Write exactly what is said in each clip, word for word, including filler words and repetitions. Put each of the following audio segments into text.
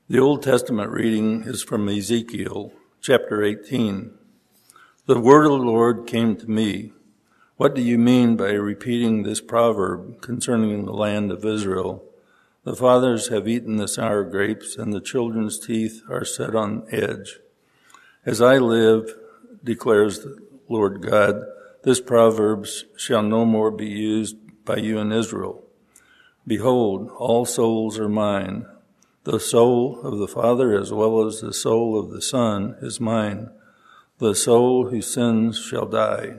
The Old Testament reading is from Ezekiel, chapter eighteen. The word of the Lord came to me. What do you mean by repeating this proverb concerning the land of Israel? The fathers have eaten the sour grapes, and the children's teeth are set on edge. As I live, declares the Lord God, this proverb shall no more be used by you in Israel. Behold, all souls are mine. The soul of the Father as well as the soul of the Son is mine. The soul who sins shall die.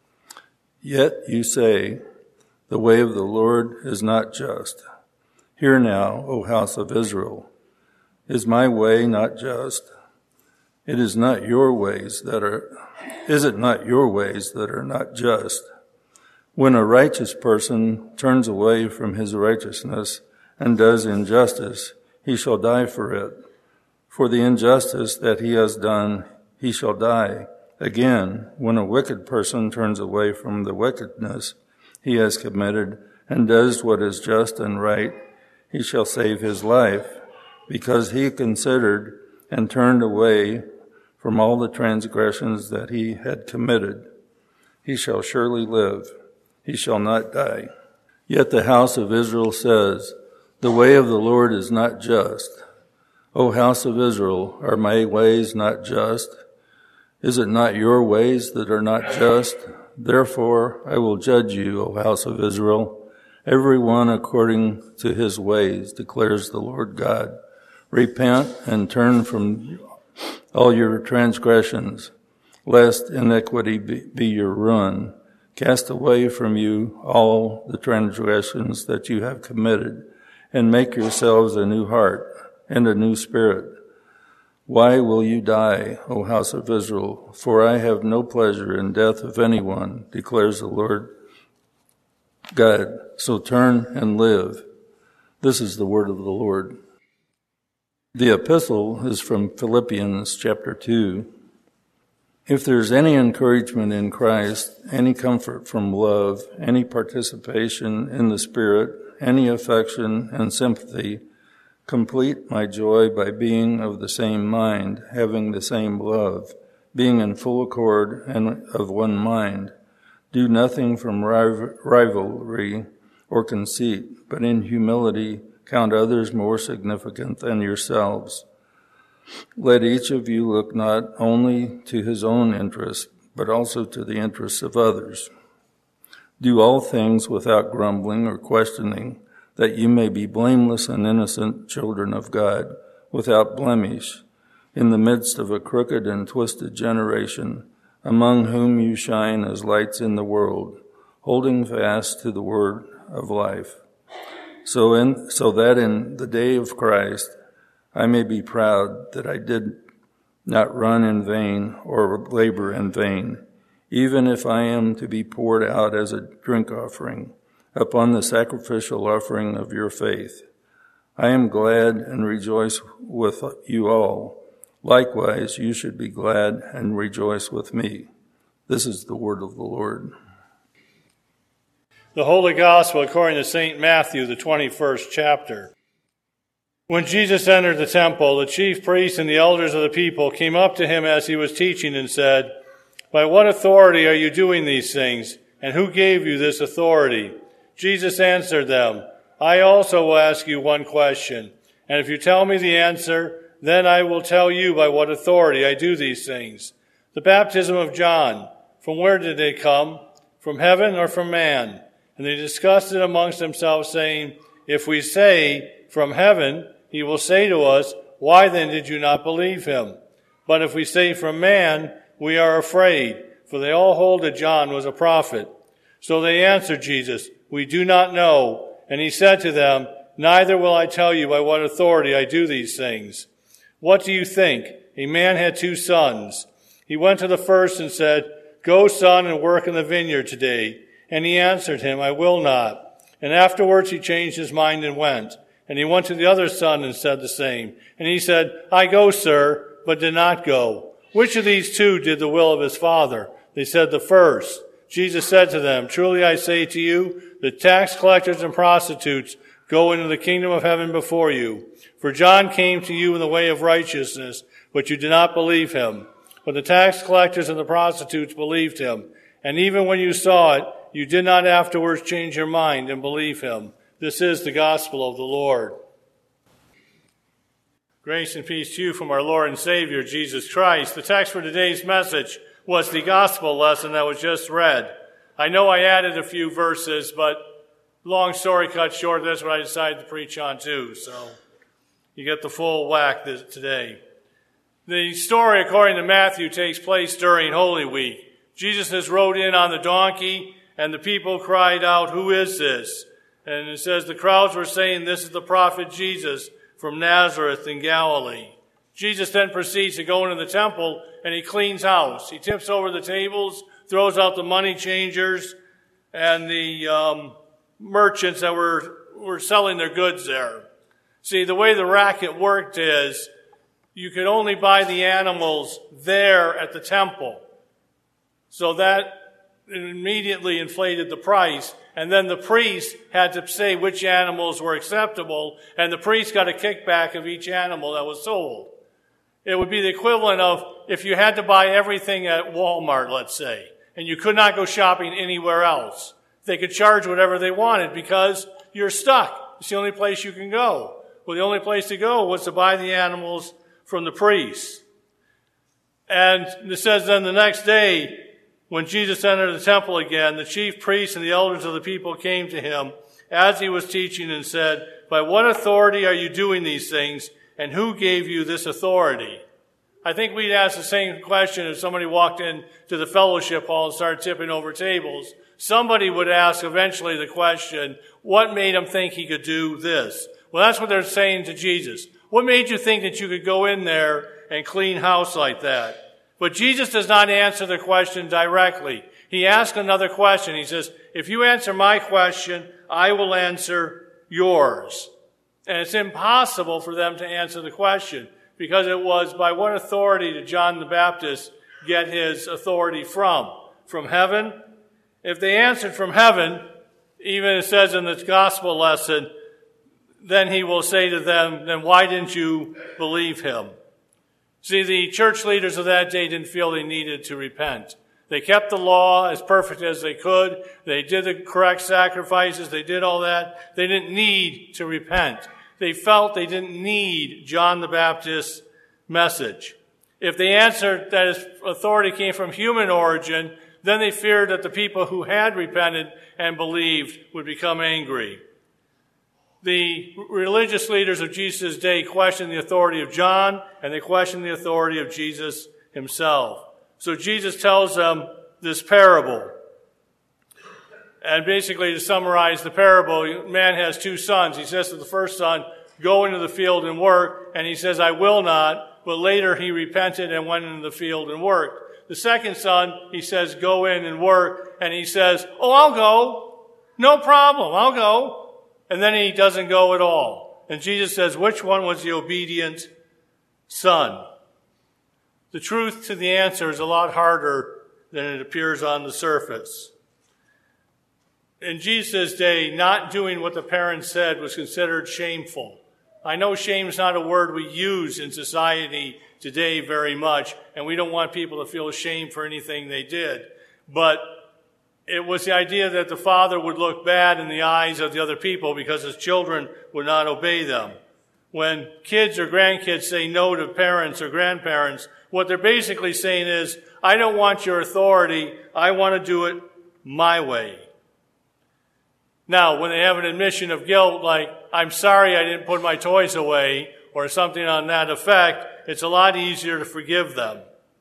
Yet you say, the way of the Lord is not just. Hear now, O house of Israel. Is my way not just? It is not your ways that are, is it not your ways that are not just? When a righteous person turns away from his righteousness and does injustice, he shall die for it. For the injustice that he has done, he shall die. Again, when a wicked person turns away from the wickedness he has committed and does what is just and right, he shall save his life, because he considered and turned away from all the transgressions that he had committed. He shall surely live. He shall not die. Yet the house of Israel says, the way of the Lord is not just. O house of Israel, are my ways not just? Is it not your ways that are not just? Therefore I will judge you, O house of Israel, every one according to his ways, declares the Lord God. Repent and turn from all your transgressions, lest iniquity be, be your ruin. Cast away from you all the transgressions that you have committed, and make yourselves a new heart and a new spirit. Why will you die, O house of Israel? For I have no pleasure in death of anyone, declares the Lord God. So turn and live. This is the word of the Lord. The epistle is from Philippians chapter two. If there's any encouragement in Christ, any comfort from love, any participation in the Spirit, any affection and sympathy, complete my joy by being of the same mind, having the same love, being in full accord and of one mind. Do nothing from rivalry or conceit, but in humility count others more significant than yourselves. Let each of you look not only to his own interests, but also to the interests of others. Do all things without grumbling or questioning, that you may be blameless and innocent children of God, without blemish, in the midst of a crooked and twisted generation, among whom you shine as lights in the world, holding fast to the word of life. So in, so that in the day of Christ I may be proud that I did not run in vain or labor in vain, even if I am to be poured out as a drink offering upon the sacrificial offering of your faith. I am glad and rejoice with you all. Likewise, you should be glad and rejoice with me. This is the word of the Lord. The Holy Gospel according to Saint Matthew, the twenty-first chapter. When Jesus entered the temple, the chief priests and the elders of the people came up to him as he was teaching and said, "By what authority are you doing these things, and who gave you this authority?" Jesus answered them, "I also will ask you one question, and if you tell me the answer, then I will tell you by what authority I do these things. The baptism of John, from where did they come? From heaven or from man?" And they discussed it amongst themselves, saying, "If we say, 'From heaven,' he will say to us, 'Why then did you not believe him?' But if we say, 'From man,' we are afraid, for they all hold that John was a prophet." So they answered Jesus, "We do not know." And he said to them, "Neither will I tell you by what authority I do these things. What do you think? A man had two sons. He went to the first and said, 'Go, son, and work in the vineyard today.' And he answered him, 'I will not.' And afterwards he changed his mind and went. And he went to the other son and said the same. And he said, 'I go, sir,' but did not go. Which of these two did the will of his father?" They said, "The first." Jesus said to them, "Truly I say to you, the tax collectors and prostitutes go into the kingdom of heaven before you. For John came to you in the way of righteousness, but you did not believe him. But the tax collectors and the prostitutes believed him. And even when you saw it, you did not afterwards change your mind and believe him. This is the gospel of the Lord. Grace and peace to you from our Lord and Savior, Jesus Christ. The text for today's message was the gospel lesson that was just read. I know I added a few verses, but long story cut short, that's what I decided to preach on too. So you get the full whack this, today. The story, according to Matthew, takes place during Holy Week. Jesus has rode in on the donkey, and the people cried out, "Who is this?" And it says the crowds were saying, "This is the prophet Jesus from Nazareth in Galilee." Jesus then proceeds to go into the temple, and he cleans house. He tips over the tables, throws out the money changers, and the um, merchants that were, were selling their goods there. See, the way the racket worked is you could only buy the animals there at the temple. So that immediately inflated the price. And then the priest had to say which animals were acceptable, and the priest got a kickback of each animal that was sold. It would be the equivalent of if you had to buy everything at Walmart, let's say, and you could not go shopping anywhere else. They could charge whatever they wanted because you're stuck. It's the only place you can go. Well, the only place to go was to buy the animals from the priest. And it says then the next day, when Jesus entered the temple again, the chief priests and the elders of the people came to him as he was teaching and said, "By what authority are you doing these things, and who gave you this authority?" I think we'd ask the same question if somebody walked into the fellowship hall and started tipping over tables. Somebody would ask eventually the question, what made him think he could do this? Well, that's what they're saying to Jesus. What made you think that you could go in there and clean house like that? But Jesus does not answer the question directly. He asks another question. He says, if you answer my question, I will answer yours. And it's impossible for them to answer the question because it was, by what authority did John the Baptist get his authority from? From heaven? If they answered from heaven, even it says in the gospel lesson, then he will say to them, then why didn't you believe him? See, the church leaders of that day didn't feel they needed to repent. They kept the law as perfect as they could. They did the correct sacrifices. They did all that. They didn't need to repent. They felt they didn't need John the Baptist's message. If they answered that his authority came from human origin, then they feared that the people who had repented and believed would become angry. The religious leaders of Jesus' day questioned the authority of John, and they questioned the authority of Jesus himself. So Jesus tells them this parable. And basically, to summarize the parable, man has two sons. He says to the first son, go into the field and work. And he says, I will not. But later he repented and went into the field and worked. The second son, he says, go in and work. And he says, oh, I'll go. No problem. I'll go. And then he doesn't go at all. And Jesus says, which one was the obedient son? The truth to the answer is a lot harder than it appears on the surface. In Jesus' day, not doing what the parents said was considered shameful. I know shame is not a word we use in society today very much, and we don't want people to feel ashamed for anything they did. But it was the idea that the father would look bad in the eyes of the other people because his children would not obey them. When kids or grandkids say no to parents or grandparents, what they're basically saying is, I don't want your authority, I want to do it my way. Now, when they have an admission of guilt, like, I'm sorry I didn't put my toys away, or something on that effect, it's a lot easier to forgive them.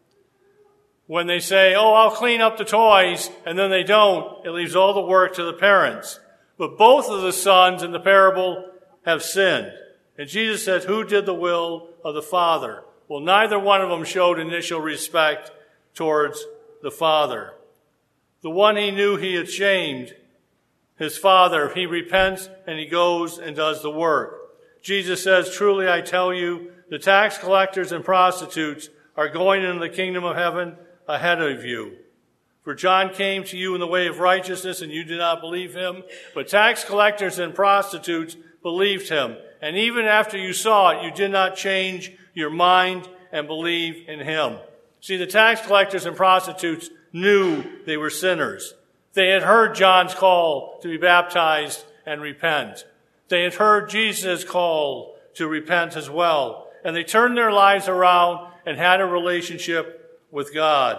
When they say, oh, I'll clean up the toys, and then they don't, it leaves all the work to the parents. But both of the sons in the parable have sinned. And Jesus said, who did the will of the Father? Well, neither one of them showed initial respect towards the Father. The one he knew he had shamed, his father, he repents and he goes and does the work. Jesus says, truly I tell you, the tax collectors and prostitutes are going into the kingdom of heaven ahead of you. For John came to you in the way of righteousness and you did not believe him, but tax collectors and prostitutes believed him. And even after you saw it, you did not change your mind and believe in him. See, the tax collectors and prostitutes knew they were sinners. They had heard John's call to be baptized and repent. They had heard Jesus' call to repent as well. And they turned their lives around and had a relationship with God.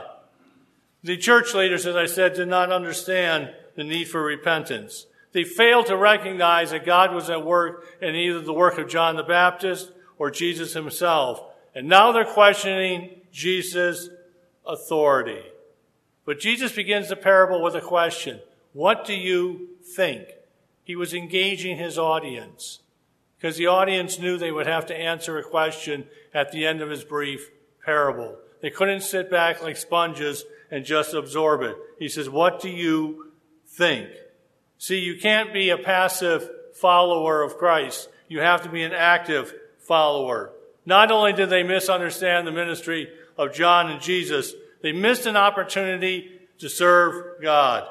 The church leaders, as I said, did not understand the need for repentance. They failed to recognize that God was at work in either the work of John the Baptist or Jesus himself. And now they're questioning Jesus' authority. But Jesus begins the parable with a question. What do you think? He was engaging his audience because the audience knew they would have to answer a question at the end of his brief parable. They couldn't sit back like sponges and just absorb it. He says, what do you think? See, you can't be a passive follower of Christ. You have to be an active follower. Not only did they misunderstand the ministry of John and Jesus, they missed an opportunity to serve God.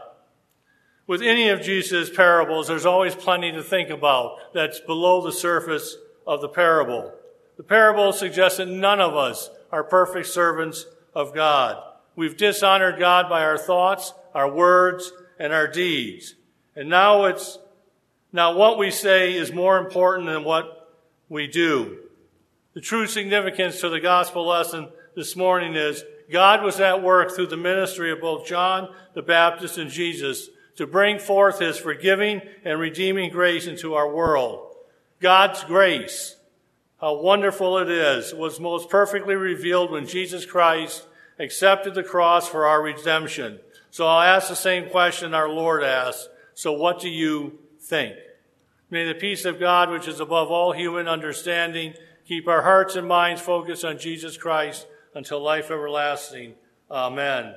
With any of Jesus' parables, there's always plenty to think about that's below the surface of the parable. The parable suggests that none of us are perfect servants of God. We've dishonored God by our thoughts, our words, and our deeds. And now it's, now what we say is more important than what we do. The true significance to the gospel lesson this morning is God was at work through the ministry of both John the Baptist and Jesus to bring forth his forgiving and redeeming grace into our world. God's grace, how wonderful it is, was most perfectly revealed when Jesus Christ accepted the cross for our redemption. So I'll ask the same question our Lord asked. So what do you think? May the peace of God, which is above all human understanding, keep our hearts and minds focused on Jesus Christ until life everlasting. Amen.